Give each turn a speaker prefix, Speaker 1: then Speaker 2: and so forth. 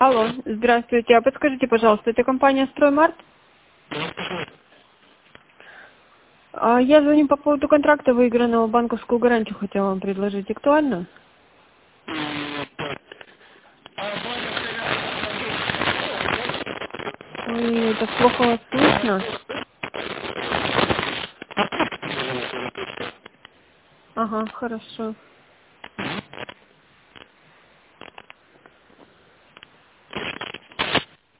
Speaker 1: Алло, здравствуйте. А подскажите, пожалуйста, это компания «Строймарт»? Я звоню по поводу контракта выигранного, банковскую гарантию хотела вам предложить. Актуально? Ой, так плохо вас слышно. Ага, хорошо.